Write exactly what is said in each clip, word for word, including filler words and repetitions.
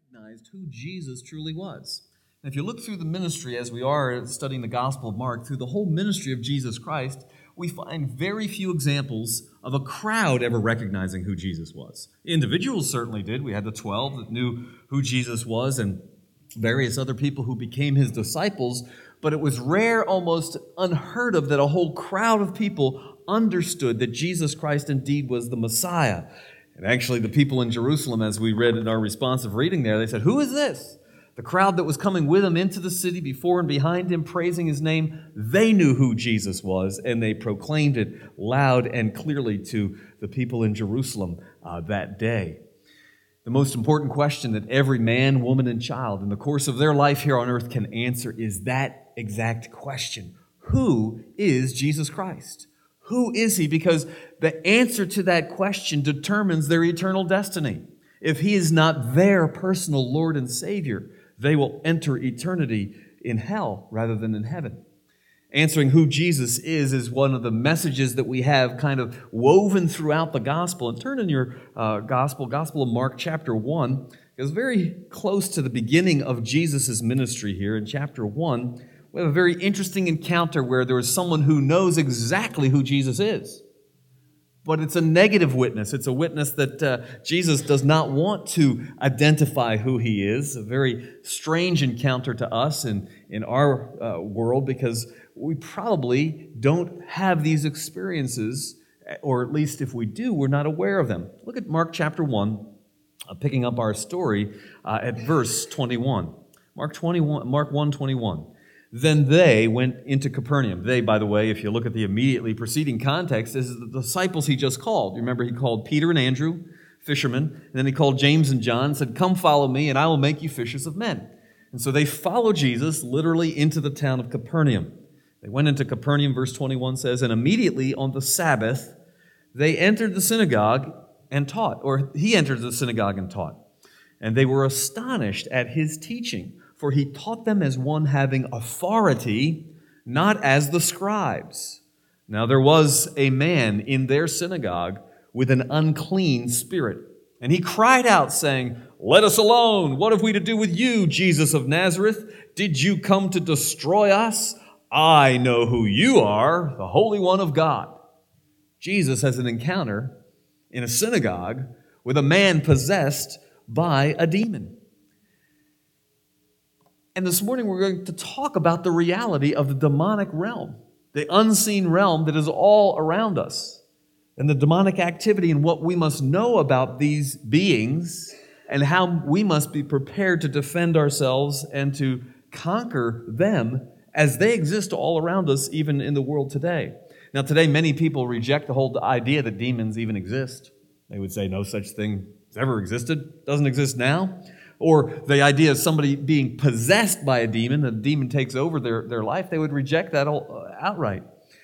recognized who Jesus truly was. And if you look through the ministry, as we are studying the Gospel of Mark, through the whole ministry of Jesus Christ, we find very few examples of a crowd ever recognizing who Jesus was. Individuals certainly did. We had the twelve that knew who Jesus was and various other people who became his disciples, but it was rare, almost unheard of, that a whole crowd of people understood that Jesus Christ indeed was the Messiah. And actually, the people in Jerusalem, as we read in our responsive reading there, they said, "Who is this?" The crowd that was coming with him into the city before and behind him, praising his name, they knew who Jesus was, and they proclaimed it loud and clearly to the people in Jerusalem uh, that day. The most important question that every man, woman, and child in the course of their life here on earth can answer is that exact question. Who is Jesus Christ? Who is he? Because the answer to that question determines their eternal destiny. If he is not their personal Lord and Savior, they will enter eternity in hell rather than in heaven. Answering who Jesus is is one of the messages that we have kind of woven throughout the gospel. And turn in your uh, gospel, Gospel of Mark chapter one. It's very close to the beginning of Jesus' ministry here. In chapter one, we have a very interesting encounter where there is someone who knows exactly who Jesus is. But it's a negative witness. It's a witness that uh, Jesus does not want to identify who he is. A very strange encounter to us in, in our uh, world, because we probably don't have these experiences, or at least if we do, we're not aware of them. Look at Mark chapter one, uh, picking up our story uh, at verse twenty-one. Mark twenty-one, Mark one twenty-one. Then they went into Capernaum. They, by the way, if you look at the immediately preceding context, this is the disciples he just called. You remember he called Peter and Andrew, fishermen, and then he called James and John, said, "Come follow me, and I will make you fishers of men." And so they followed Jesus literally into the town of Capernaum. They went into Capernaum, verse twenty-one says, and immediately on the Sabbath, they entered the synagogue and taught, or he entered the synagogue and taught. And they were astonished at his teaching, for he taught them as one having authority, not as the scribes. Now there was a man in their synagogue with an unclean spirit, and he cried out, saying, "Let us alone! What have we to do with you, Jesus of Nazareth? Did you come to destroy us? I know who you are, the Holy One of God." Jesus has an encounter in a synagogue with a man possessed by a demon. And this morning we're going to talk about the reality of the demonic realm, the unseen realm that is all around us, and the demonic activity and what we must know about these beings and how we must be prepared to defend ourselves and to conquer them as they exist all around us, even in the world today. Now, today, many people reject the whole idea that demons even exist. They would say no such thing has ever existed, doesn't exist now. Or the idea of somebody being possessed by a demon, the demon takes over their, their life, they would reject that all, uh, outright.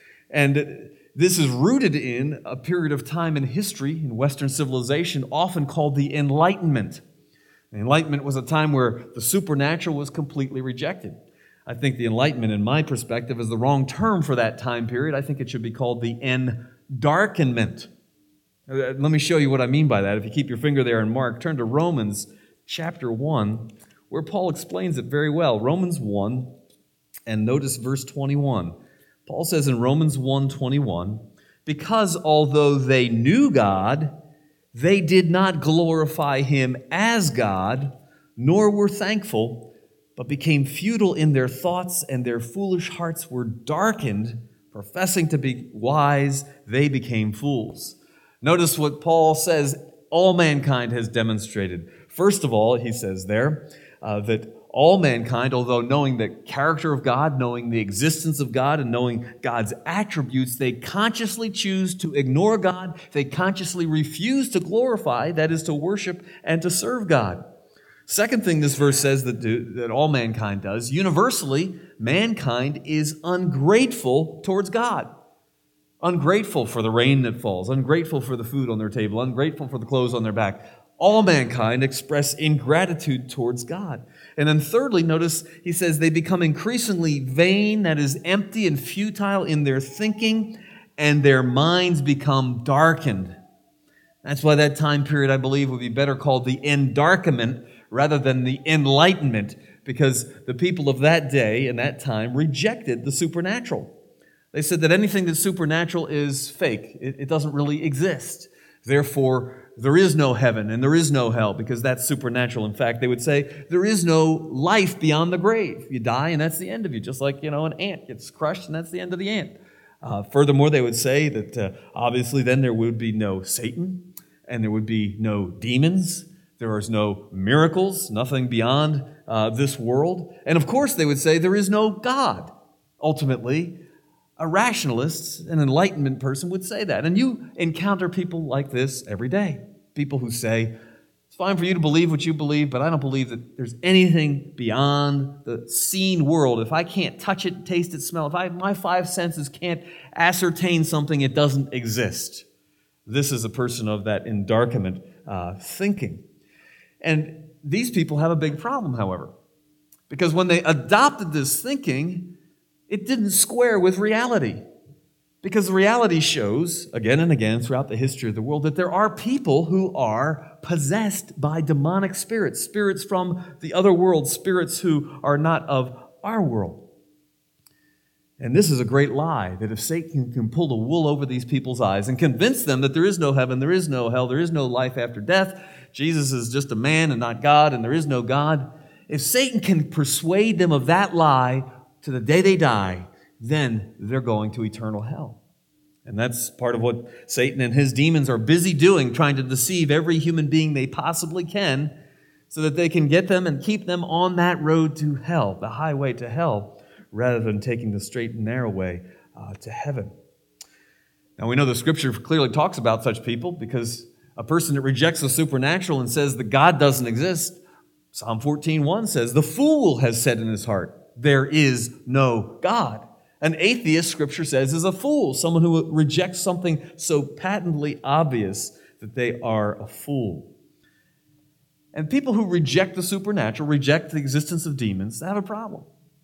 And this is rooted in a period of time in history, in Western civilization, often called the Enlightenment. The Enlightenment was a time where the supernatural was completely rejected. I think the Enlightenment, in my perspective, is the wrong term for that time period. I think it should be called the Endarkenment. Let me show you what I mean by that. If you keep your finger there in Mark, turn to Romans chapter one, where Paul explains it very well. Romans one, and notice verse twenty-one. Paul says in Romans one twenty-one, "Because although they knew God, they did not glorify him as God, nor were thankful, but became futile in their thoughts, and their foolish hearts were darkened. Professing to be wise, they became fools." Notice what Paul says all mankind has demonstrated. First of all, he says there, uh, that all mankind, although knowing the character of God, knowing the existence of God, and knowing God's attributes, they consciously choose to ignore God. They consciously refuse to glorify, that is, to worship and to serve God. Second thing this verse says that, do, that all mankind does, universally, mankind is ungrateful towards God. Ungrateful for the rain that falls, ungrateful for the food on their table, ungrateful for the clothes on their back. All mankind express ingratitude towards God. And then thirdly, notice he says they become increasingly vain, that is, empty and futile in their thinking, and their minds become darkened. That's why that time period, I believe, would be better called the Endarkenment, rather than the Enlightenment, because the people of that day and that time rejected the supernatural. They said that anything that's supernatural is fake. It, it doesn't really exist. Therefore, there is no heaven and there is no hell because that's supernatural. In fact, they would say there is no life beyond the grave. You die and that's the end of you, just like, you know, an ant gets crushed and that's the end of the ant. Uh, furthermore, they would say that uh, obviously then there would be no Satan and there would be no demons. There is no miracles, nothing beyond uh, this world. And of course, they would say there is no God. Ultimately, a rationalist, an Enlightenment person would say that. And you encounter people like this every day. People who say, it's fine for you to believe what you believe, but I don't believe that there's anything beyond the seen world. If I can't touch it, taste it, smell it, if I, my five senses can't ascertain something, it doesn't exist. This is a person of that endarkenment uh, thinking. And these people have a big problem, however, because when they adopted this thinking, it didn't square with reality. Because reality shows, again and again throughout the history of the world, that there are people who are possessed by demonic spirits, spirits from the other world, spirits who are not of our world. And this is a great lie, that if Satan can pull the wool over these people's eyes and convince them that there is no heaven, there is no hell, there is no life after death, Jesus is just a man and not God, and there is no God, if Satan can persuade them of that lie to the day they die, then they're going to eternal hell. And that's part of what Satan and his demons are busy doing, trying to deceive every human being they possibly can so that they can get them and keep them on that road to hell, the highway to hell, rather than taking the straight and narrow way uh, to heaven. Now we know the Scripture clearly talks about such people because a person that rejects the supernatural and says that God doesn't exist, Psalm fourteen one says, the fool has said in his heart, there is no God. An atheist, Scripture says, is a fool, someone who rejects something so patently obvious that they are a fool. And people who reject the supernatural, reject the existence of demons, they have a problem.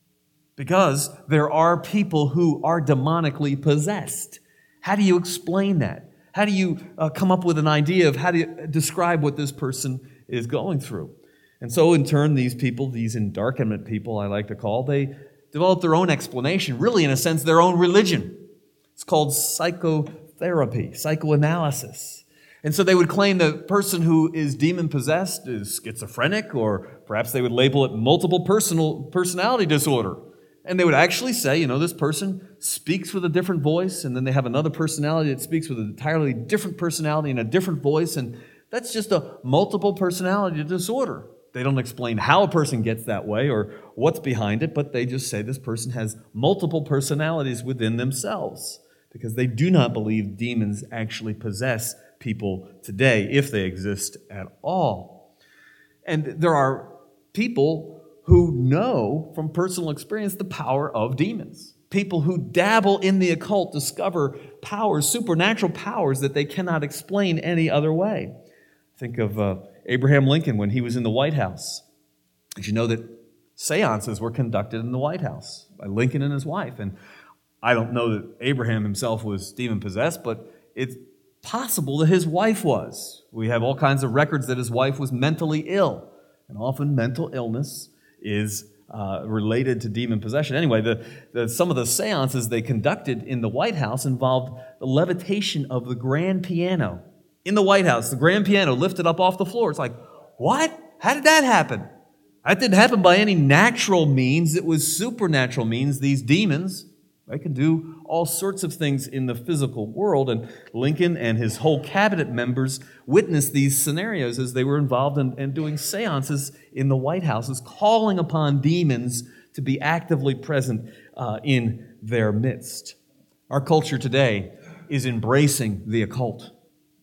Because there are people who are demonically possessed. How do you explain that? How do you uh, come up with an idea of how to describe what this person is going through? And so, in turn, these people, these endarkenment people, I like to call, they develop their own explanation, really, in a sense, their own religion. It's called psychotherapy, psychoanalysis. And so they would claim the person who is demon-possessed is schizophrenic, or perhaps they would label it multiple personal personality disorder. And they would actually say, you know, this person speaks with a different voice, and then they have another personality that speaks with an entirely different personality and a different voice, and that's just a multiple personality disorder. They don't explain how a person gets that way or what's behind it, but they just say this person has multiple personalities within themselves because they do not believe demons actually possess people today, if they exist at all. And there are people who know from personal experience the power of demons. People who dabble in the occult discover powers, supernatural powers that they cannot explain any other way. Think of uh, Abraham Lincoln when he was in the White House. Did you know that seances were conducted in the White House by Lincoln and his wife? And I don't know that Abraham himself was demon-possessed, but it's possible that his wife was. We have all kinds of records that his wife was mentally ill. And often mental illness is uh, related to demon possession. Anyway, the, the, some of the seances they conducted in the White House involved the levitation of the grand piano. In the White House, the grand piano lifted up off the floor. It's like, what? How did that happen? That didn't happen by any natural means. It was supernatural means. These demons, they can do all sorts of things in the physical world. And Lincoln and his whole cabinet members witnessed these scenarios as they were involved in, in doing seances in the White Houses, calling upon demons to be actively present uh, in their midst. Our culture today is embracing the occult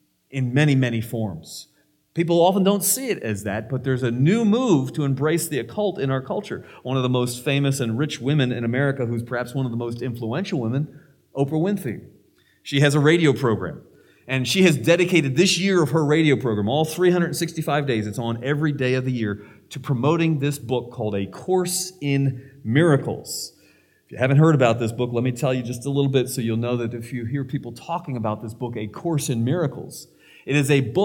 in many, many forms. People often don't see it as that, but there's a new move to embrace the occult in our culture. One of the most famous and rich women in America, who's perhaps one of the most influential women, Oprah Winfrey. She has a radio program, and she has dedicated this year of her radio program, all three hundred sixty-five days, it's on every day of the year, to promoting this book called A Course in Miracles. If you haven't heard about this book, let me tell you just a little bit so you'll know that if you hear people talking about this book, A Course in Miracles, it is a book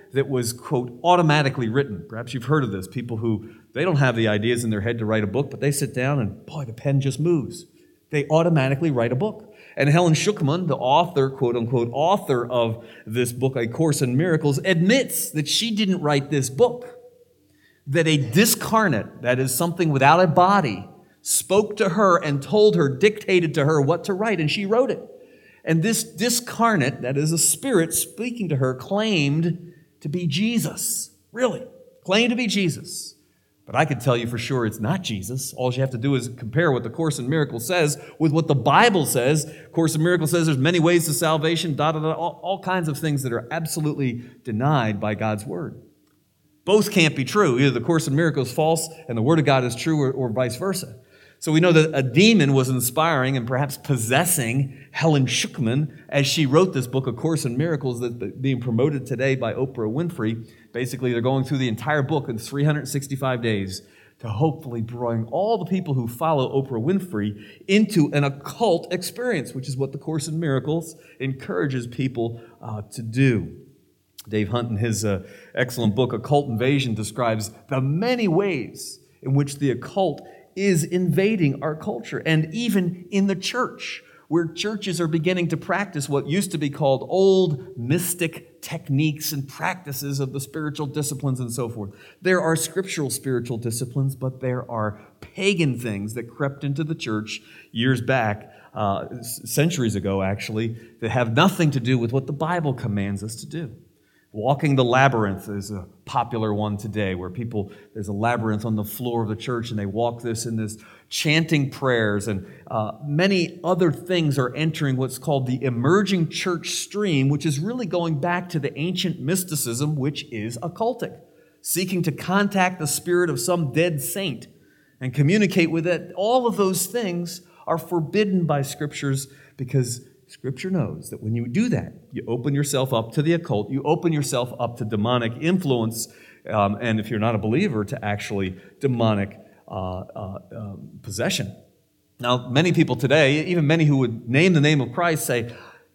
that was, quote, automatically written. Perhaps you've heard of this. People who, they don't have the ideas in their head to write a book, but they sit down and, boy, the pen just moves. They automatically write a book. And Helen Schucman, the author, quote unquote, author of this book, A Course in Miracles, admits that she didn't write this book. That a discarnate, that is something without a body, spoke to her and told her, dictated to her what to write, and she wrote it. And this discarnate, that is a spirit speaking to her, claimed to be Jesus. Really, claimed to be Jesus. But I could tell you for sure it's not Jesus. All you have to do is compare what the Course in Miracles says with what the Bible says. Course in Miracles says there's many ways to salvation, da, da, da, all, all kinds of things that are absolutely denied by God's Word. Both can't be true. Either the Course in Miracles is false and the Word of God is true, or, or vice versa. So we know that a demon was inspiring and perhaps possessing Helen Schucman as she wrote this book, A Course in Miracles, that's being promoted today by Oprah Winfrey. Basically, they're going through the entire book in three hundred sixty-five days to hopefully bring all the people who follow Oprah Winfrey into an occult experience, which is what the Course in Miracles encourages people uh, to do. Dave Hunt, in his uh, excellent book, Occult Invasion, describes the many ways in which the occult is invading our culture, and even in the church, where churches are beginning to practice what used to be called old mystic techniques and practices of the spiritual disciplines and so forth. There are scriptural spiritual disciplines, but there are pagan things that crept into the church years back, uh, centuries ago actually, that have nothing to do with what the Bible commands us to do. Walking the labyrinth is a popular one today, where people, there's a labyrinth on the floor of the church, and they walk this in this chanting prayers, and uh, many other things are entering what's called the emerging church stream, which is really going back to the ancient mysticism, which is occultic, seeking to contact the spirit of some dead saint and communicate with it. All of those things are forbidden by scriptures, because Scripture knows that when you do that, you open yourself up to the occult, you open yourself up to demonic influence, um, and if you're not a believer, to actually demonic uh, uh, uh, possession. Now, many people today, even many who would name the name of Christ, say,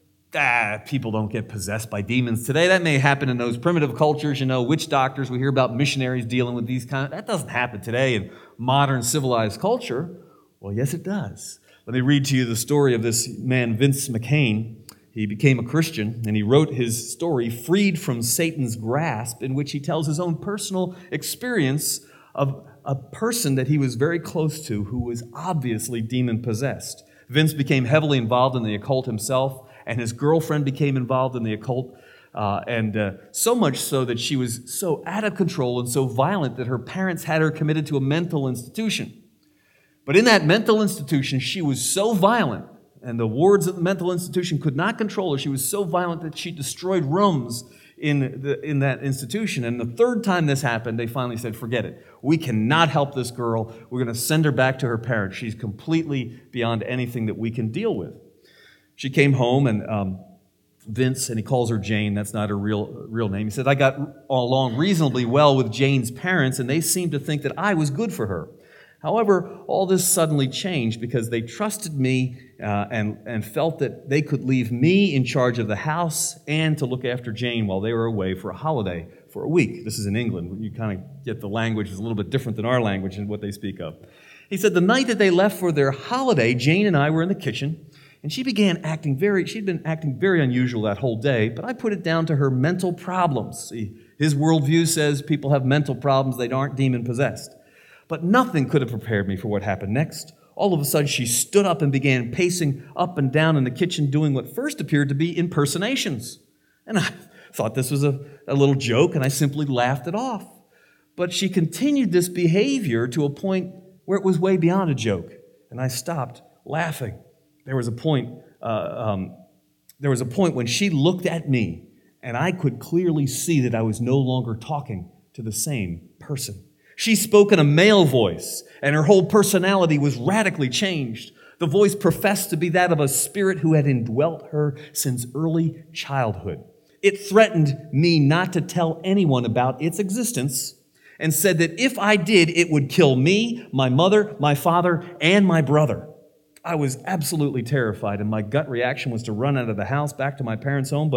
ah, people don't get possessed by demons today. That may happen in those primitive cultures, you know, witch doctors. We hear about missionaries dealing with these kind of, that doesn't happen today in modern civilized culture. Well, yes, it does. Let me read to you the story of this man, Vince McCain. He became a Christian, and he wrote his story, Freed from Satan's Grasp, in which he tells his own personal experience of a person that he was very close to who was obviously demon-possessed. Vince became heavily involved in the occult himself, and his girlfriend became involved in the occult, uh, and uh, so much so that she was so out of control and so violent that her parents had her committed to a mental institution. But in that mental institution, she was so violent, and the wards of the mental institution could not control her. She was so violent that she destroyed rooms in, the, in that institution. And the third time this happened, they finally said, forget it. We cannot help this girl. We're going to send her back to her parents. She's completely beyond anything that we can deal with. She came home, and um, Vince, and he calls her Jane. That's not her real, real name. He said, I got along reasonably well with Jane's parents, and they seemed to think that I was good for her. However, all this suddenly changed because they trusted me uh, and, and felt that they could leave me in charge of the house and to look after Jane while they were away for a holiday for a week. This is in England. You kind of get the language is a little bit different than our language and what they speak of. He said the night that they left for their holiday, Jane and I were in the kitchen, and she began acting very, she'd been acting very unusual that whole day, but I put it down to her mental problems. See, his worldview says people have mental problems, they aren't demon-possessed. But nothing could have prepared me for what happened next. All of a sudden, she stood up and began pacing up and down in the kitchen, doing what first appeared to be impersonations. And I thought this was a, a little joke, and I simply laughed it off. But she continued this behavior to a point where it was way beyond a joke, and I stopped laughing. There was a point, uh, um, there was a point when she looked at me, and I could clearly see that I was no longer talking to the same person. She spoke in a male voice, and her whole personality was radically changed. The voice professed to be that of a spirit who had indwelt her since early childhood. It threatened me not to tell anyone about its existence, and said that if I did, it would kill me, my mother, my father, and my brother. I was absolutely terrified, and my gut reaction was to run out of the house back to my parents' home, but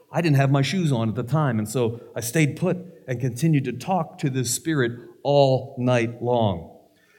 I didn't have my shoes on at the time, and so I stayed put and continued to talk to this spirit all night long.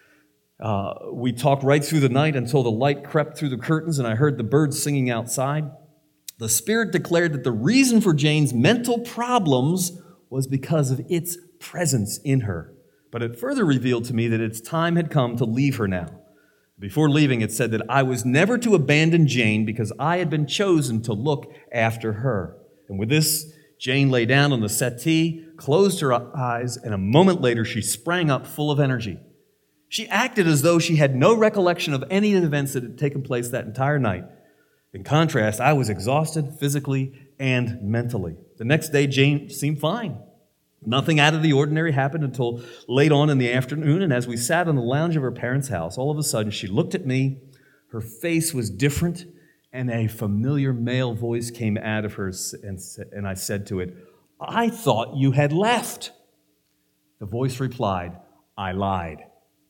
Uh, we talked right through the night until the light crept through the curtains and I heard the birds singing outside. The spirit declared that the reason for Jane's mental problems was because of its presence in her. But it further revealed to me that its time had come to leave her now. Before leaving, it said that I was never to abandon Jane because I had been chosen to look after her. And with this, Jane lay down on the settee, closed her eyes, and a moment later she sprang up full of energy. She acted as though she had no recollection of any of the events that had taken place that entire night. In contrast, I was exhausted physically and mentally. The next day, Jane seemed fine. Nothing out of the ordinary happened until late on in the afternoon, and as we sat on the lounge of her parents' house, all of a sudden she looked at me, her face was different, and a familiar male voice came out of her, and, and I said to it, "I thought you had left." The voice replied, "I lied."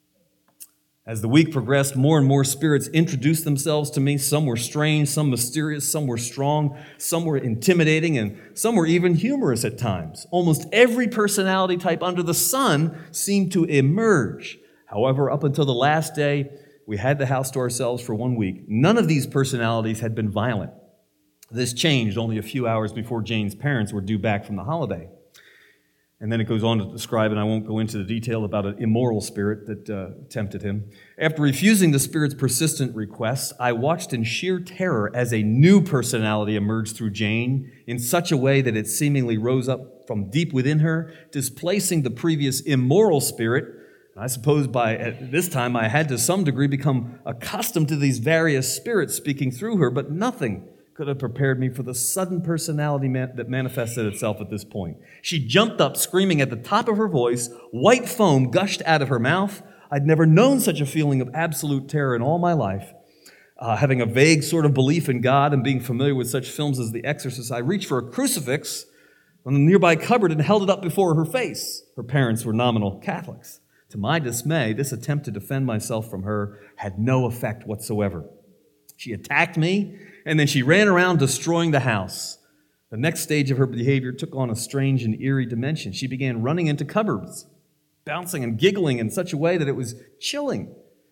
As the week progressed, more and more spirits introduced themselves to me. Some were strange, some mysterious, some were strong, some were intimidating, and some were even humorous at times. Almost every personality type under the sun seemed to emerge. However, up until the last day, we had the house to ourselves for one week. None of these personalities had been violent. This changed only a few hours before Jane's parents were due back from the holiday. And then it goes on to describe, and I won't go into the detail, about an immoral spirit that uh, tempted him. After refusing the spirit's persistent requests, I watched in sheer terror as a new personality emerged through Jane in such a way that it seemingly rose up from deep within her, displacing the previous immoral spirit. I suppose by at this time I had to some degree become accustomed to these various spirits speaking through her, but nothing could have prepared me for the sudden personality man- that manifested itself at this point. She jumped up, screaming at the top of her voice. White foam gushed out of her mouth. I'd never known such a feeling of absolute terror in all my life. Uh, having a vague sort of belief in God and being familiar with such films as The Exorcist, I reached for a crucifix on a nearby cupboard and held it up before her face. Her parents were nominal Catholics. To my dismay, this attempt to defend myself from her had no effect whatsoever. She attacked me, and then she ran around destroying the house. The next stage of her behavior took on a strange and eerie dimension. She began running into cupboards, bouncing and giggling in such a way that it was chilling.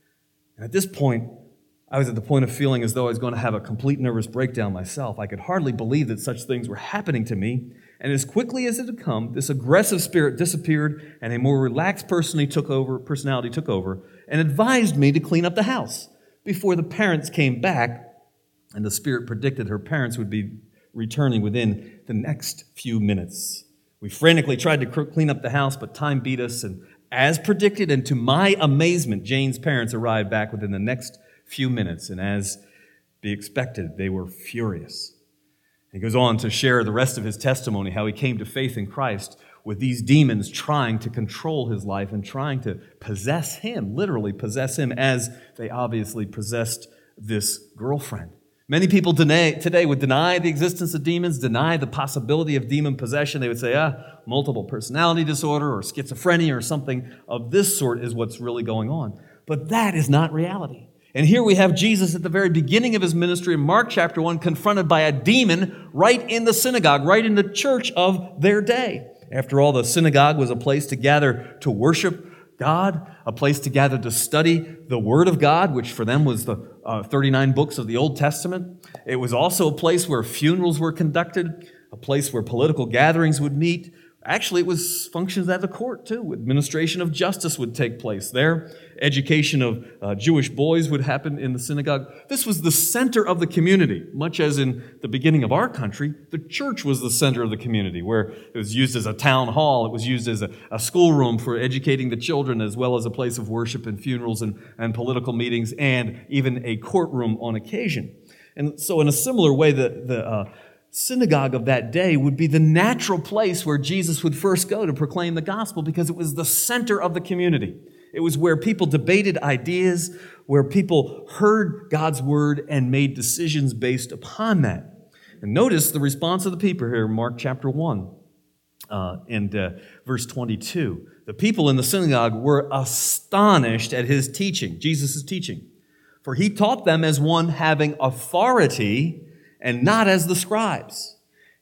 And at this point, I was at the point of feeling as though I was going to have a complete nervous breakdown myself. I could hardly believe that such things were happening to me. And as quickly as it had come, this aggressive spirit disappeared, and a more relaxed personality took over, personality took over and advised me to clean up the house before the parents came back. And the spirit predicted her parents would be returning within the next few minutes. We frantically tried to clean up the house, but time beat us. And as predicted, and to my amazement, Jane's parents arrived back within the next few minutes. And as be expected, they were furious. He goes on to share the rest of his testimony, how he came to faith in Christ with these demons trying to control his life and trying to possess him, literally possess him, as they obviously possessed this girlfriend. Many people deny, today would deny the existence of demons, deny the possibility of demon possession. They would say, ah, multiple personality disorder or schizophrenia or something of this sort is what's really going on. But that is not reality. And here we have Jesus at the very beginning of his ministry in Mark chapter one, confronted by a demon right in the synagogue, right in the church of their day. After all, the synagogue was a place to gather to worship God, a place to gather to study the Word of God, which for them was the uh, thirty-nine books of the Old Testament. It was also a place where funerals were conducted, a place where political gatherings would meet. Actually, it was functions at the court, too. Administration of justice would take place there. Education of uh, Jewish boys would happen in the synagogue. This was the center of the community, much as in the beginning of our country, the church was the center of the community, where it was used as a town hall, it was used as a, a schoolroom for educating the children, as well as a place of worship and funerals and, and political meetings, and even a courtroom on occasion. And so in a similar way, the, the uh, synagogue of that day would be the natural place where Jesus would first go to proclaim the gospel, because it was the center of the community. It was where people debated ideas, where people heard God's word and made decisions based upon that. And notice the response of the people here in Mark chapter one uh, and uh, verse twenty-two. The people in the synagogue were astonished at his teaching, Jesus' teaching. For he taught them as one having authority and not as the scribes.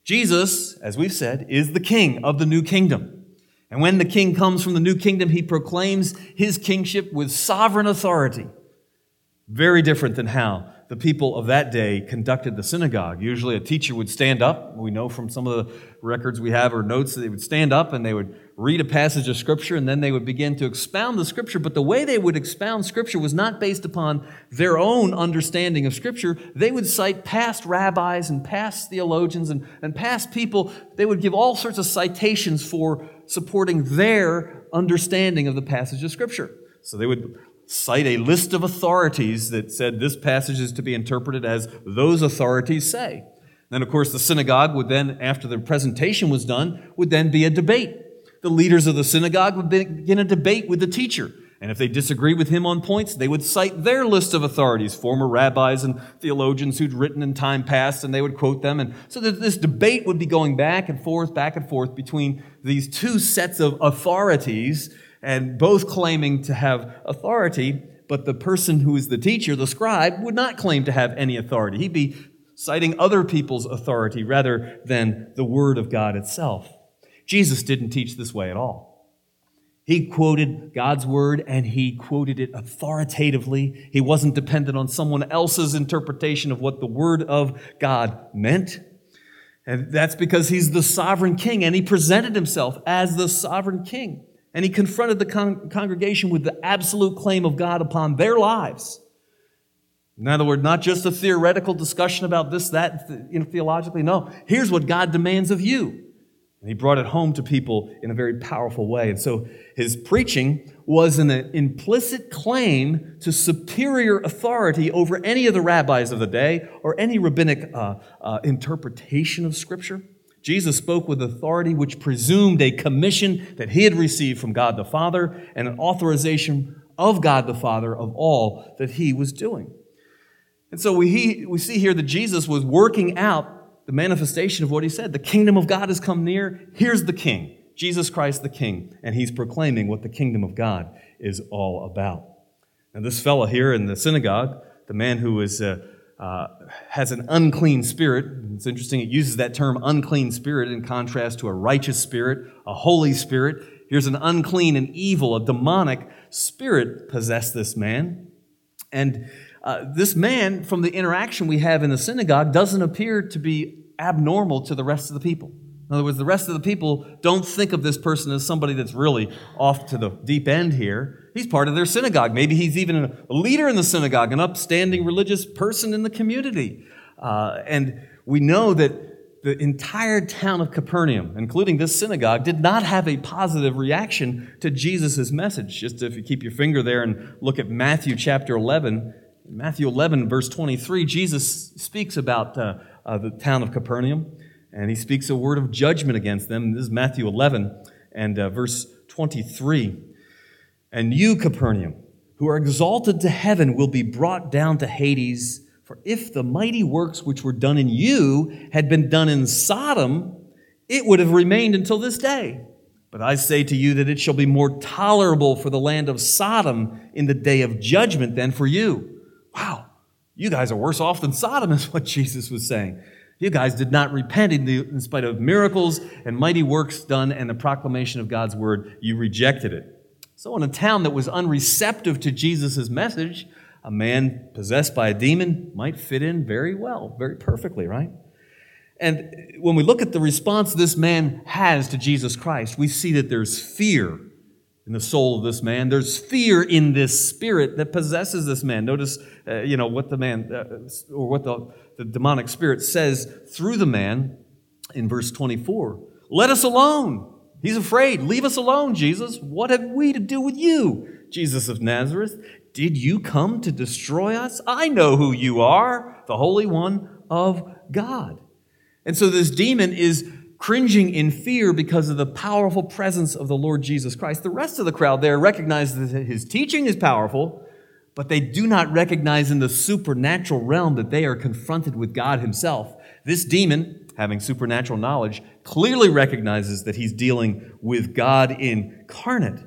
Jesus, as we've said, is the king of the new kingdom. And when the king comes from the new kingdom, he proclaims his kingship with sovereign authority. Very different than how the people of that day conducted the synagogue. Usually a teacher would stand up. We know from some of the records we have or notes that they would stand up and they would read a passage of Scripture and then they would begin to expound the Scripture. But the way they would expound Scripture was not based upon their own understanding of Scripture. They would cite past rabbis and past theologians and, and past people. They would give all sorts of citations for supporting their understanding of the passage of Scripture. So they would cite a list of authorities that said this passage is to be interpreted as those authorities say. Then, of course, the synagogue would then, after the presentation was done, would then be a debate. The leaders of the synagogue would begin a debate with the teacher. And if they disagreed with him on points, they would cite their list of authorities, former rabbis and theologians who'd written in time past, and they would quote them. And so that this debate would be going back and forth, back and forth between these two sets of authorities, and both claiming to have authority, but the person who is the teacher, the scribe, would not claim to have any authority. He'd be citing other people's authority rather than the Word of God itself. Jesus didn't teach this way at all. He quoted God's Word, and he quoted it authoritatively. He wasn't dependent on someone else's interpretation of what the Word of God meant. And that's because he's the sovereign king, and he presented himself as the sovereign king. And he confronted the con- congregation with the absolute claim of God upon their lives. In other words, not just a theoretical discussion about this, that, you know, theologically. No, here's what God demands of you. And he brought it home to people in a very powerful way. And so his preaching was an implicit claim to superior authority over any of the rabbis of the day or any rabbinic uh, uh, interpretation of Scripture. Jesus spoke with authority which presumed a commission that he had received from God the Father and an authorization of God the Father of all that he was doing. And so we, he, we see here that Jesus was working out the manifestation of what he said. The kingdom of God has come near. Here's the king, Jesus Christ the King, and he's proclaiming what the kingdom of God is all about. Now this fellow here in the synagogue, the man who was... Uh, Uh, has an unclean spirit. It's interesting, it uses that term unclean spirit in contrast to a righteous spirit, a holy spirit. Here's an unclean and evil, a demonic spirit possessed this man. And uh, this man, from the interaction we have in the synagogue, doesn't appear to be abnormal to the rest of the people. In other words, the rest of the people don't think of this person as somebody that's really off to the deep end here. He's part of their synagogue. Maybe he's even a leader in the synagogue, an upstanding religious person in the community. Uh, and we know that the entire town of Capernaum, including this synagogue, did not have a positive reaction to Jesus' message. Just if you keep your finger there and look at Matthew chapter eleven, Matthew eleven, verse twenty-three, Jesus speaks about uh, uh, the town of Capernaum. And he speaks a word of judgment against them. This is Matthew eleven and uh, verse twenty-three. And you, Capernaum, who are exalted to heaven, will be brought down to Hades. For if the mighty works which were done in you had been done in Sodom, it would have remained until this day. But I say to you that it shall be more tolerable for the land of Sodom in the day of judgment than for you. Wow, you guys are worse off than Sodom, is what Jesus was saying. You guys did not repent in, the, in spite of miracles and mighty works done and the proclamation of God's word. You rejected it. So in a town that was unreceptive to Jesus' message, a man possessed by a demon might fit in very well, very perfectly, right? And when we look at the response this man has to Jesus Christ, we see that there's fear in the soul of this man. There's fear in this spirit that possesses this man. Notice, uh, you know, what the man, uh, or what the, the demonic spirit says through the man in verse twenty-four. Let us alone. He's afraid. Leave us alone, Jesus. What have we to do with you, Jesus of Nazareth? Did you come to destroy us? I know who you are, the Holy One of God. And so this demon is cringing in fear because of the powerful presence of the Lord Jesus Christ. The rest of the crowd there recognizes that his teaching is powerful, but they do not recognize in the supernatural realm that they are confronted with God himself. This demon, having supernatural knowledge, clearly recognizes that he's dealing with God incarnate.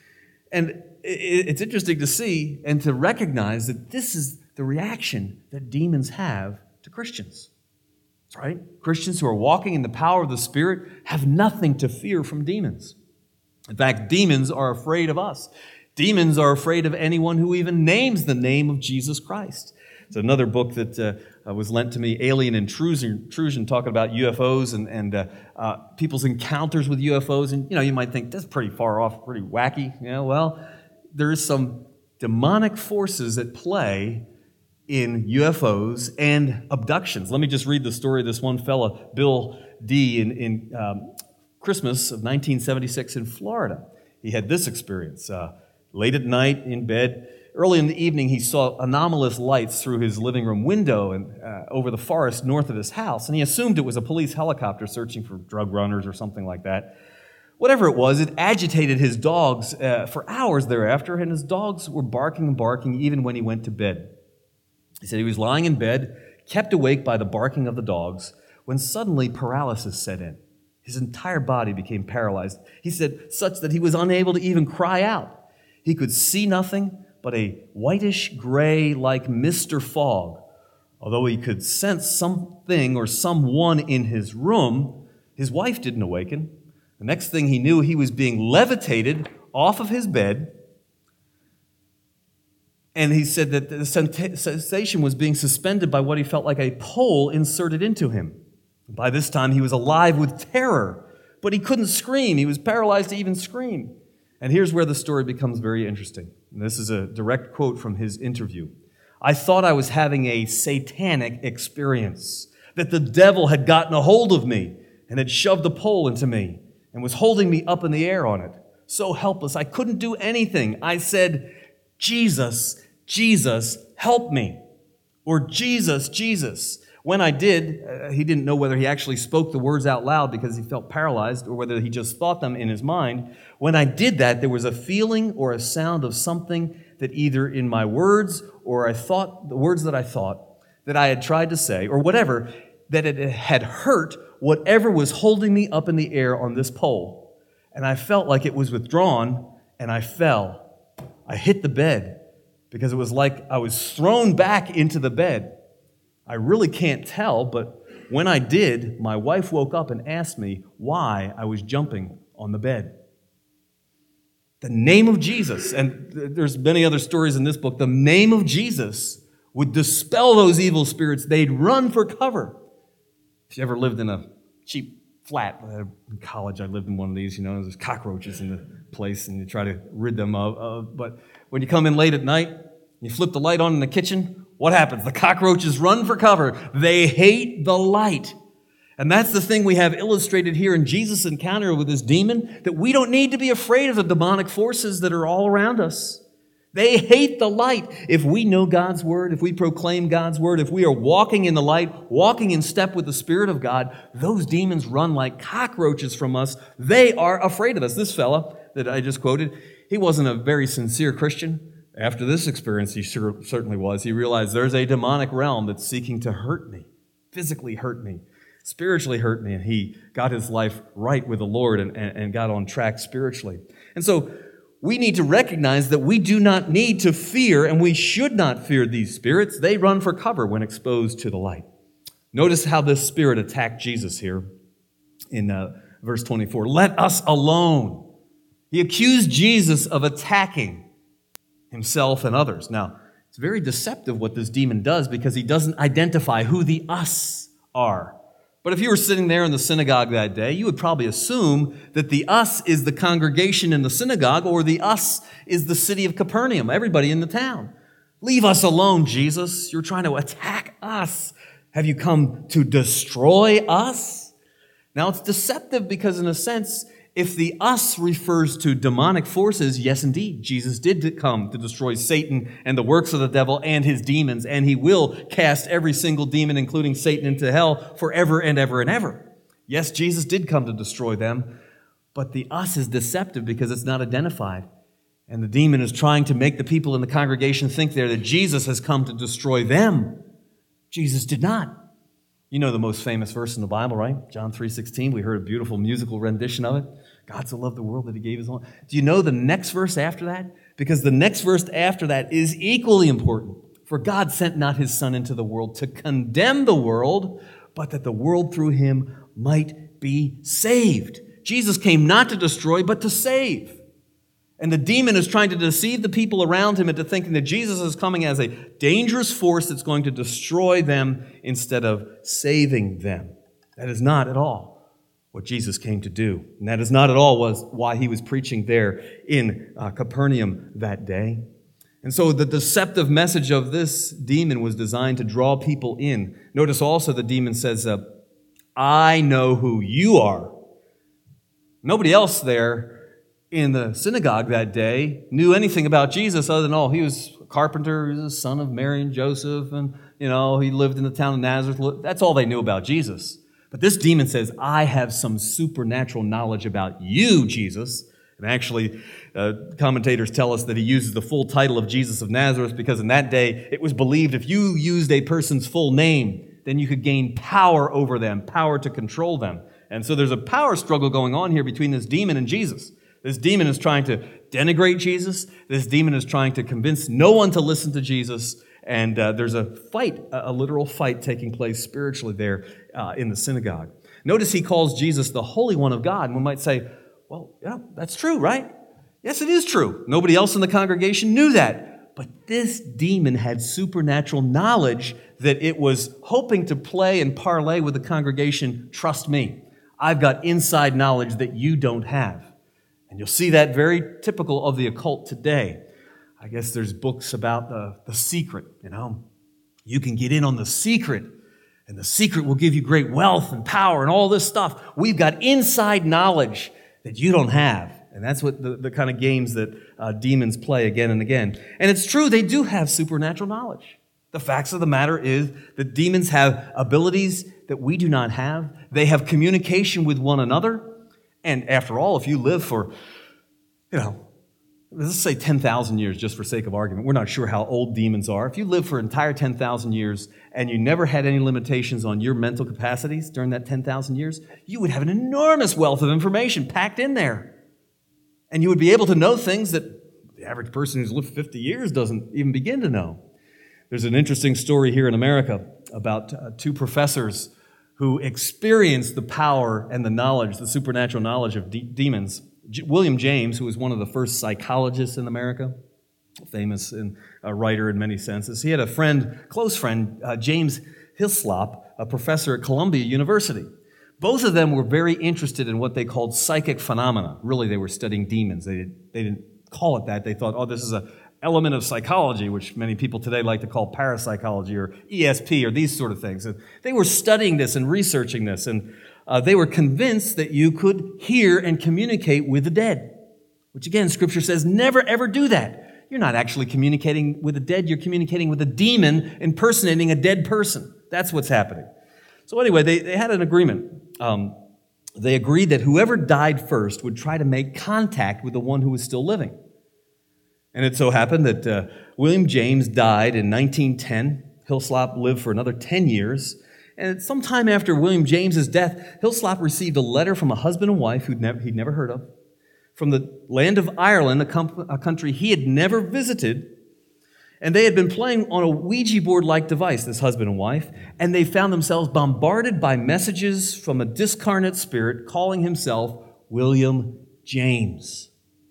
And it's interesting to see and to recognize that this is the reaction that demons have to Christians. That's right. Christians who are walking in the power of the Spirit have nothing to fear from demons. In fact, demons are afraid of us. Demons are afraid of anyone who even names the name of Jesus Christ. It's another book that uh, was lent to me, Alien Intrusion, Intrusion talking about U F Os and, and uh, uh, people's encounters with U F Os. And, you know, you might think, that's pretty far off, pretty wacky. Yeah, well, there is some demonic forces at play in U F Os and abductions. Let me just read the story of this one fella, Bill D., in, in um, Christmas of nineteen seventy-six in Florida. He had this experience. Uh, late at night in bed, early in the evening, he saw anomalous lights through his living room window and uh, over the forest north of his house, and he assumed it was a police helicopter searching for drug runners or something like that. Whatever it was, it agitated his dogs uh, for hours thereafter, and his dogs were barking and barking even when he went to bed. He said he was lying in bed, kept awake by the barking of the dogs, when suddenly paralysis set in. His entire body became paralyzed. He said such that he was unable to even cry out. He could see nothing but a whitish gray like Mister Fog. Although he could sense something or someone in his room, his wife didn't awaken. The next thing he knew, he was being levitated off of his bed. And he said that the sensation was being suspended by what he felt like a pole inserted into him. By this time, he was alive with terror, but he couldn't scream. He was paralyzed to even scream. And here's where the story becomes very interesting. And this is a direct quote from his interview. I thought I was having a satanic experience, that the devil had gotten a hold of me and had shoved a pole into me and was holding me up in the air on it. So helpless, I couldn't do anything. I said, Jesus, Jesus, help me. Or Jesus, Jesus. When I did, uh, he didn't know whether he actually spoke the words out loud because he felt paralyzed or whether he just thought them in his mind. When I did that, there was a feeling or a sound of something that either in my words or I thought, the words that I thought, that I had tried to say, or whatever, that it had hurt whatever was holding me up in the air on this pole. And I felt like it was withdrawn, and I fell. I hit the bed because it was like I was thrown back into the bed. I really can't tell, but when I did, my wife woke up and asked me why I was jumping on the bed. The name of Jesus, and there's many other stories in this book, the name of Jesus would dispel those evil spirits. They'd run for cover. If you ever lived in a cheap flat, in college I lived in one of these, you know, there's cockroaches in the place and you try to rid them of, of but when you come in late at night, you flip the light on in the kitchen, what happens? The cockroaches run for cover. They hate the light. And that's the thing we have illustrated here in Jesus' encounter with this demon, that we don't need to be afraid of the demonic forces that are all around us. They hate the light. If we know God's word, if we proclaim God's word, if we are walking in the light, walking in step with the Spirit of God, those demons run like cockroaches from us. They are afraid of us. This fella that I just quoted, he wasn't a very sincere Christian. After this experience, he sure, certainly was. He realized there's a demonic realm that's seeking to hurt me, physically hurt me, spiritually hurt me, and he got his life right with the Lord and, and, and got on track spiritually. And so we need to recognize that we do not need to fear, and we should not fear these spirits. They run for cover when exposed to the light. Notice how this spirit attacked Jesus here in uh, verse twenty-four. Let us alone. He accused Jesus of attacking himself and others. Now, it's very deceptive what this demon does because he doesn't identify who the us are. But if you were sitting there in the synagogue that day, you would probably assume that the us is the congregation in the synagogue, or the us is the city of Capernaum, everybody in the town. Leave us alone, Jesus. You're trying to attack us. Have you come to destroy us? Now, it's deceptive because, in a sense, if the us refers to demonic forces, yes, indeed, Jesus did come to destroy Satan and the works of the devil and his demons, and he will cast every single demon, including Satan, into hell forever and ever and ever. Yes, Jesus did come to destroy them, but the us is deceptive because it's not identified. And the demon is trying to make the people in the congregation think there that Jesus has come to destroy them. Jesus did not. You know the most famous verse in the Bible, right? John three sixteen. We heard a beautiful musical rendition of it. God so loved the world that he gave his own. Do you know the next verse after that? Because the next verse after that is equally important. For God sent not his Son into the world to condemn the world, but that the world through him might be saved. Jesus came not to destroy, but to save. And the demon is trying to deceive the people around him into thinking that Jesus is coming as a dangerous force that's going to destroy them instead of saving them. That is not at all what Jesus came to do. And that is not at all was why he was preaching there in uh, Capernaum that day. And so the deceptive message of this demon was designed to draw people in. Notice also the demon says, uh, I know who you are. Nobody else there in the synagogue that day knew anything about Jesus other than, oh, he was a carpenter, he was the son of Mary and Joseph, and, you know, he lived in the town of Nazareth. That's all they knew about Jesus. But this demon says, I have some supernatural knowledge about you, Jesus. And actually, uh, commentators tell us that he uses the full title of Jesus of Nazareth because in that day, it was believed if you used a person's full name, then you could gain power over them, power to control them. And so there's a power struggle going on here between this demon and Jesus. This demon is trying to denigrate Jesus. This demon is trying to convince no one to listen to Jesus. And uh, there's a fight, a literal fight taking place spiritually there uh, in the synagogue. Notice he calls Jesus the Holy One of God. And we might say, well, yeah, that's true, right? Yes, it is true. Nobody else in the congregation knew that. But this demon had supernatural knowledge that it was hoping to play and parlay with the congregation. Trust me, I've got inside knowledge that you don't have. And you'll see that very typical of the occult today. I guess there's books about the, the secret, you know. You can get in on the secret, and the secret will give you great wealth and power and all this stuff. We've got inside knowledge that you don't have. And that's what the, the kind of games that uh, demons play again and again. And it's true, they do have supernatural knowledge. The facts of the matter is that demons have abilities that we do not have. They have communication with one another. And after all, if you live for, you know, let's say ten thousand years, just for sake of argument. We're not sure how old demons are. If you live for an entire ten thousand years and you never had any limitations on your mental capacities during that ten thousand years, you would have an enormous wealth of information packed in there. And you would be able to know things that the average person who's lived fifty years doesn't even begin to know. There's an interesting story here in America about uh, two professors who experienced the power and the knowledge, the supernatural knowledge of de- demons. J- William James, who was one of the first psychologists in America, famous in, uh, writer in many senses, he had a friend, close friend, uh, James Hislop, a professor at Columbia University. Both of them were very interested in what they called psychic phenomena. Really, they were studying demons. They, did, they didn't call it that. They thought, oh, this is an element of psychology, which many people today like to call parapsychology or E S P or these sort of things. And they were studying this and researching this, and uh, they were convinced that you could hear and communicate with the dead, which again, Scripture says never ever do that. You're not actually communicating with the dead. You're communicating with a demon impersonating a dead person. That's what's happening. So anyway, they, they had an agreement. Um, they agreed that whoever died first would try to make contact with the one who was still living. And it so happened that uh, William James died in nineteen ten. Hislop lived for another ten years. And sometime after William James's death, Hislop received a letter from a husband and wife who'd never, he'd never heard of, from the land of Ireland, a, com- a country he had never visited. And they had been playing on a Ouija board-like device, this husband and wife, and they found themselves bombarded by messages from a discarnate spirit calling himself William James.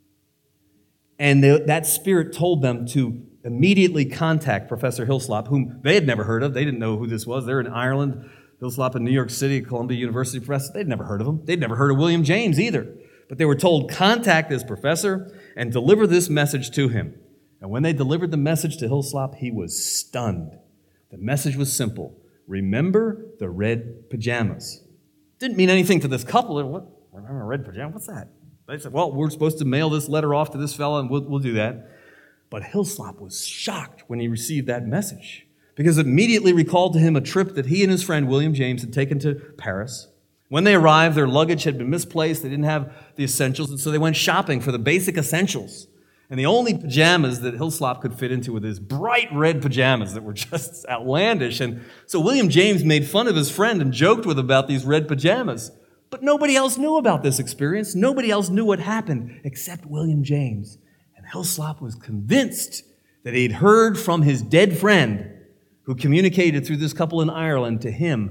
And they, that spirit told them to immediately contact Professor Hislop, whom they had never heard of. They didn't know who this was. They're in Ireland. Hislop in New York City, Columbia University professor. They'd never heard of him. They'd never heard of William James either. But they were told, contact this professor and deliver this message to him. And when they delivered the message to Hislop, he was stunned. The message was simple. Remember the red pajamas. Didn't mean anything to this couple. What? Remember red pajamas? What's that? They said, well, we're supposed to mail this letter off to this fellow, and we'll, we'll do that. But Hislop was shocked when he received that message because it immediately recalled to him a trip that he and his friend William James had taken to Paris. When they arrived, their luggage had been misplaced. They didn't have the essentials, and so they went shopping for the basic essentials. And the only pajamas that Hislop could fit into were these bright red pajamas that were just outlandish. And so William James made fun of his friend and joked with him about these red pajamas. But nobody else knew about this experience. Nobody else knew what happened except William James. And Hislop was convinced that he'd heard from his dead friend who communicated through this couple in Ireland to him,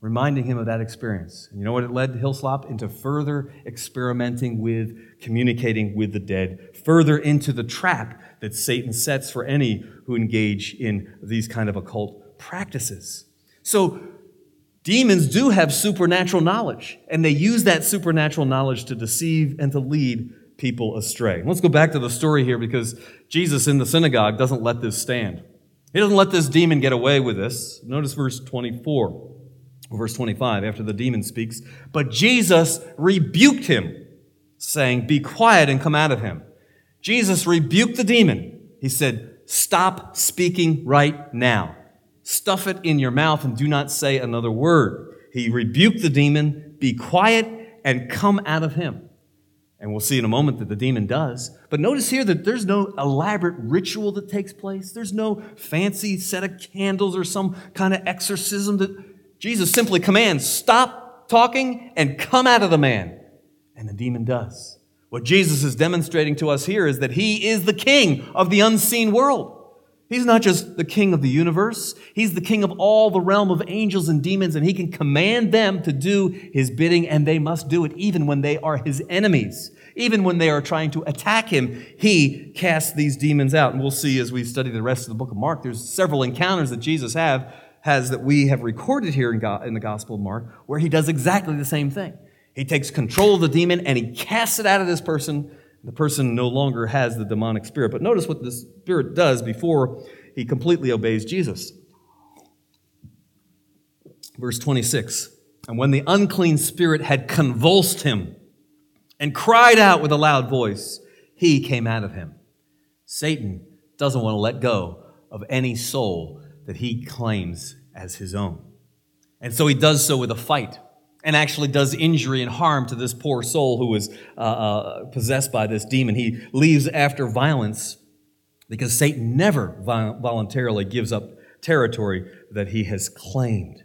reminding him of that experience. And you know what it led Hillslop? Into further experimenting with communicating with the dead, further into the trap that Satan sets for any who engage in these kind of occult practices. So demons do have supernatural knowledge, and they use that supernatural knowledge to deceive and to lead people astray. Let's go back to the story here, because Jesus in the synagogue doesn't let this stand. He doesn't let this demon get away with this. Notice verse twenty-four. Verse twenty-five, after the demon speaks, but Jesus rebuked him, saying, "Be quiet and come out of him." Jesus rebuked the demon. He said, "Stop speaking right now. Stuff it in your mouth and do not say another word." He rebuked the demon, "Be quiet and come out of him." And we'll see in a moment that the demon does. But notice here that there's no elaborate ritual that takes place. There's no fancy set of candles or some kind of exorcism that Jesus simply commands, "Stop talking and come out of the man." And the demon does. What Jesus is demonstrating to us here is that he is the king of the unseen world. He's not just the king of the universe. He's the king of all the realm of angels and demons, and he can command them to do his bidding, and they must do it even when they are his enemies. Even when they are trying to attack him, he casts these demons out. And we'll see as we study the rest of the book of Mark, there's several encounters that Jesus have has that we have recorded here in, God, in the Gospel of Mark, where he does exactly the same thing. He takes control of the demon and he casts it out of this person. The person no longer has the demonic spirit. But notice what the spirit does before he completely obeys Jesus. Verse twenty-six, and when the unclean spirit had convulsed him and cried out with a loud voice, he came out of him. Satan doesn't want to let go of any soul that he claims as his own. And so he does so with a fight, and actually does injury and harm to this poor soul who was uh, uh, possessed by this demon. He leaves after violence because Satan never viol- voluntarily gives up territory that he has claimed.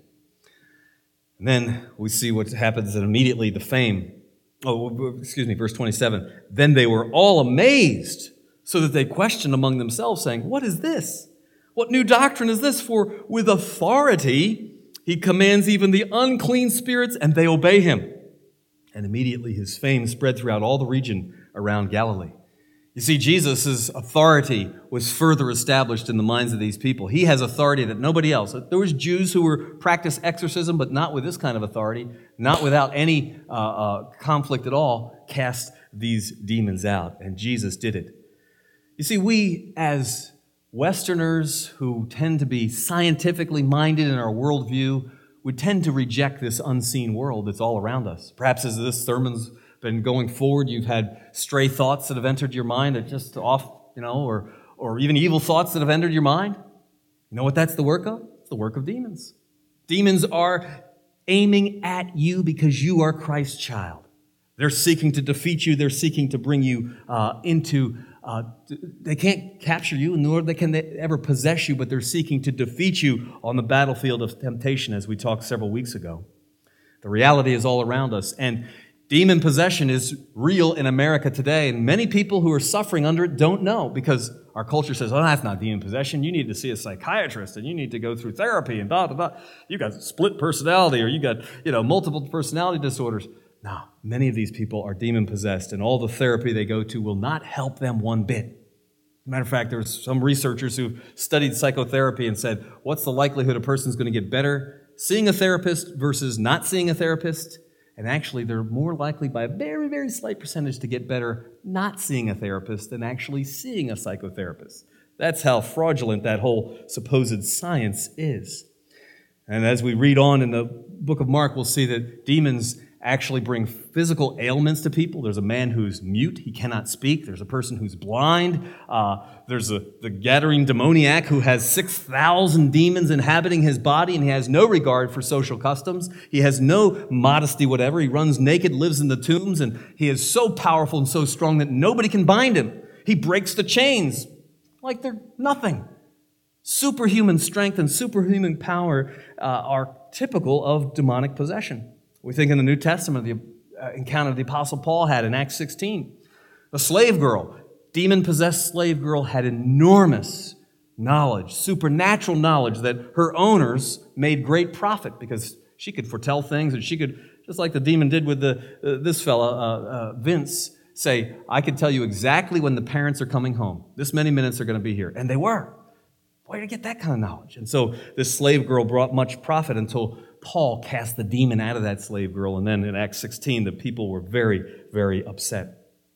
And then we see what happens, and immediately the fame, oh, excuse me, verse twenty-seven, then they were all amazed, so that they questioned among themselves, saying, "What is this? What new doctrine is this? For with authority he commands even the unclean spirits, and they obey him." And immediately his fame spread throughout all the region around Galilee. You see, Jesus' authority was further established in the minds of these people. He has authority that nobody else. There was Jews who were practiced exorcism, but not with this kind of authority, not without any uh, uh, conflict at all, cast these demons out. And Jesus did it. You see, we as Westerners who tend to be scientifically minded in our worldview would tend to reject this unseen world that's all around us. Perhaps as this sermon's been going forward, you've had stray thoughts that have entered your mind that just off, you know, or or even evil thoughts that have entered your mind. You know what that's the work of? It's the work of demons. Demons are aiming at you because you are Christ's child. They're seeking to defeat you. They're seeking to bring you uh, into Uh, they can't capture you, nor they can they ever possess you, but they're seeking to defeat you on the battlefield of temptation, as we talked several weeks ago. The reality is all around us, and demon possession is real in America today, and many people who are suffering under it don't know, because our culture says, "Oh, that's not demon possession. You need to see a psychiatrist, and you need to go through therapy, and da da da. You got split personality, or you got you know multiple personality disorders." No, many of these people are demon-possessed, and all the therapy they go to will not help them one bit. As a matter of fact, there were some researchers who studied psychotherapy and said, what's the likelihood a person's going to get better seeing a therapist versus not seeing a therapist? And actually, they're more likely by a very, very slight percentage to get better not seeing a therapist than actually seeing a psychotherapist. That's how fraudulent that whole supposed science is. And as we read on in the book of Mark, we'll see that demons actually bring physical ailments to people. There's a man who's mute. He cannot speak. There's a person who's blind. Uh, there's a, the Gadarene demoniac who has six thousand demons inhabiting his body, and he has no regard for social customs. He has no modesty whatever. He runs naked, lives in the tombs, and he is so powerful and so strong that nobody can bind him. He breaks the chains like they're nothing. Superhuman strength and superhuman power uh, are typical of demonic possession. We think in the New Testament, the uh, encounter the Apostle Paul had in Acts sixteen. The slave girl, demon-possessed slave girl, had enormous knowledge, supernatural knowledge that her owners made great profit because She could foretell things, and she could, just like the demon did with the uh, this fella, uh, uh, Vince, say, I could tell you exactly when the parents are coming home. This many minutes are going to be here. And they were. Where did you get that kind of knowledge? And so this slave girl brought much profit until Paul cast the demon out of that slave girl. And then in Acts sixteen, the people were very, very upset.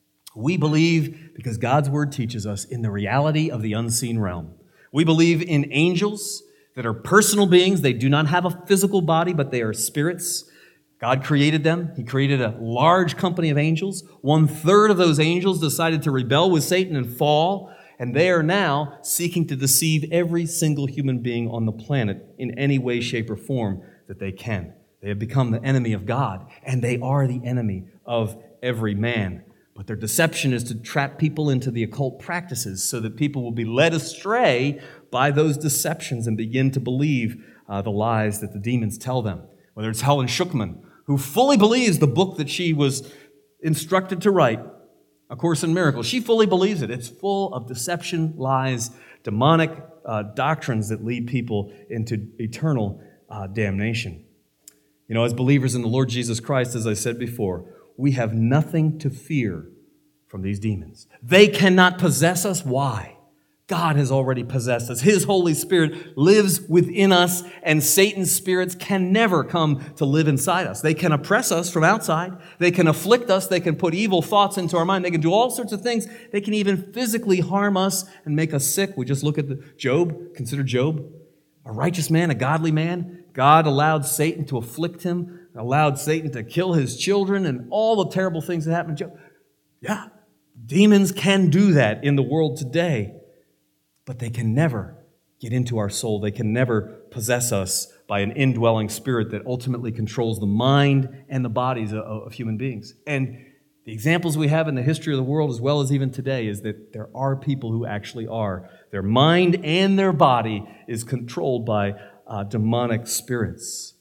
We believe, because God's word teaches us, in the reality of the unseen realm. We believe in angels that are personal beings. They do not have a physical body, but they are spirits. God created them. He created a large company of angels. One third of those angels decided to rebel with Satan and fall, and they are now seeking to deceive every single human being on the planet in any way, shape, or form that they can. They have become the enemy of God, and they are the enemy of every man. But their deception is to trap people into the occult practices so that people will be led astray by those deceptions and begin to believe uh, the lies that the demons tell them. Whether it's Helen Schuckman, who fully believes the book that she was instructed to write, A Course in Miracles. She fully believes it. It's full of deception, lies, demonic uh, doctrines that lead people into eternal uh, damnation. You know, as believers in the Lord Jesus Christ, as I said before, we have nothing to fear from these demons. They cannot possess us. Why? God has already possessed us. His Holy Spirit lives within us, and Satan's spirits can never come to live inside us. They can oppress us from outside. They can afflict us. They can put evil thoughts into our mind. They can do all sorts of things. They can even physically harm us and make us sick. We just look at the Job. Consider Job, a righteous man, a godly man. God allowed Satan to afflict him, allowed Satan to kill his children, and all the terrible things that happened to Job. Yeah, demons can do that in the world today. But they can never get into our soul. They can never possess us by an indwelling spirit that ultimately controls the mind and the bodies of, of human beings. And the examples we have in the history of the world, as well as even today, is that there are people who actually are. Their mind and their body is controlled by uh, demonic spirits.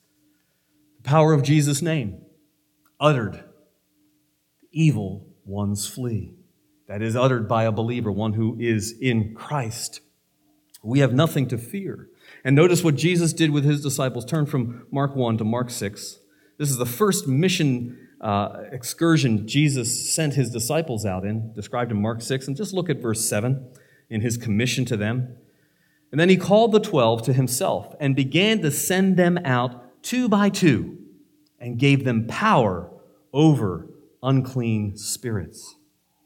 The power of Jesus' name, uttered, evil ones flee. That is uttered by a believer, one who is in Christ. We have nothing to fear. And notice what Jesus did with his disciples. Turn from Mark one to Mark six. This is the first mission uh, excursion Jesus sent his disciples out in, described in Mark six. And just look at verse seven in his commission to them. And then he called the twelve to himself and began to send them out two by two and gave them power over unclean spirits.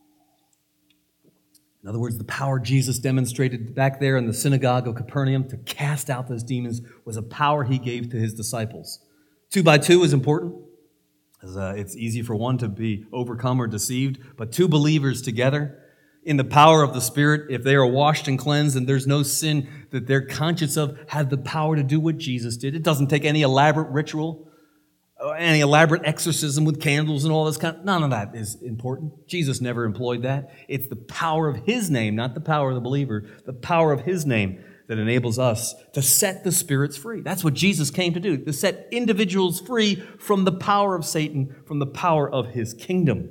In other words, the power Jesus demonstrated back there in the synagogue of Capernaum to cast out those demons was a power he gave to his disciples. Two by two is important, as uh, it's easy for one to be overcome or deceived, but two believers together in the power of the Spirit, if they are washed and cleansed and there's no sin that they're conscious of, have the power to do what Jesus did. It doesn't take any elaborate ritual, any elaborate exorcism with candles and all this kind of, none of that is important. Jesus never employed that. It's the power of his name, not the power of the believer, the power of his name that enables us to set the spirits free. That's what Jesus came to do, to set individuals free from the power of Satan, from the power of his kingdom.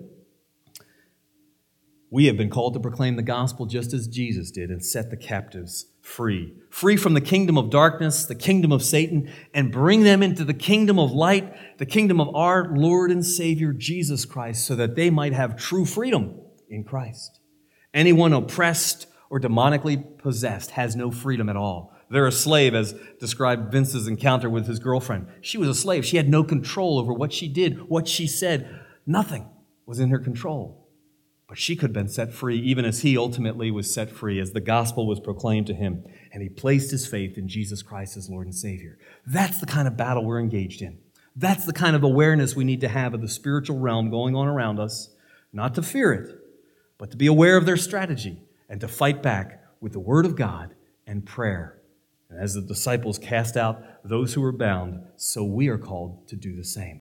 We have been called to proclaim the gospel just as Jesus did and set the captives free. Free from the kingdom of darkness, the kingdom of Satan, and bring them into the kingdom of light, the kingdom of our Lord and Savior, Jesus Christ, so that they might have true freedom in Christ. Anyone oppressed or demonically possessed has no freedom at all. They're a slave, as described Vince's encounter with his girlfriend. She was a slave. She had no control over what she did, what she said. Nothing was in her control. But she could have been set free, even as he ultimately was set free, as the gospel was proclaimed to him, and he placed his faith in Jesus Christ as Lord and Savior. That's the kind of battle we're engaged in. That's the kind of awareness we need to have of the spiritual realm going on around us, not to fear it, but to be aware of their strategy and to fight back with the Word of God and prayer. And as the disciples cast out those who were bound, so we are called to do the same.